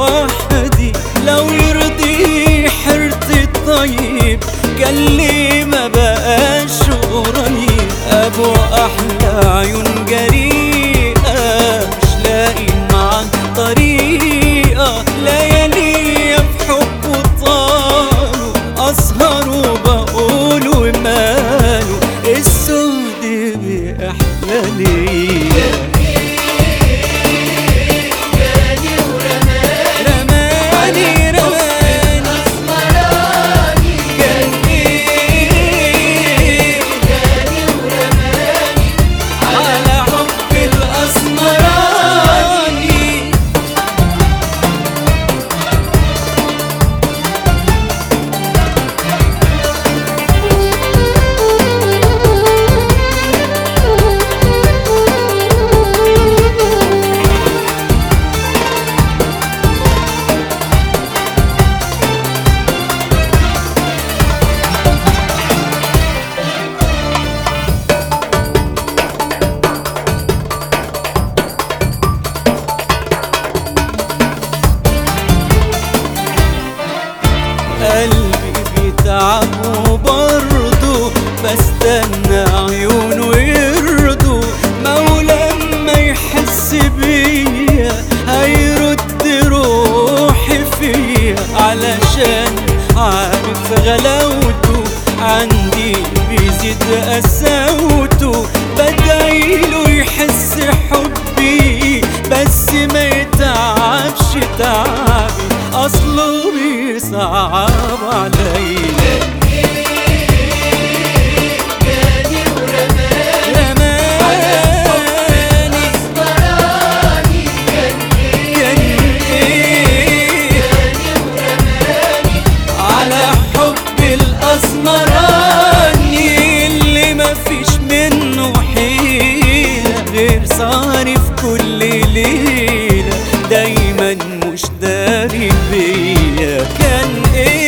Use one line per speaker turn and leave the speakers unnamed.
وحدي، لو يرضي حرتي الطيب كان لي ما بقاش قريب. ابو احلى عيون جريئة مش لاقي معاك طريقة، ليالي في حبه طالوا اسهر وبقول وماله السود بأحلى ليا. قلبي بيتعب وبرضه بستنى عيونه يرضوا، مولا ما يحس بيا هيرد روحي فيا، علشان عارف غلاوته عندي بيزيد قساوته. بدعيله يحس حبي بس ما يتعبش تعبي، اصله بيصعب عليا. على حب الاسمراني اللي مفيش منه حيلة، غير صارف كل ليلة دايما مش داري بيا. كان ايه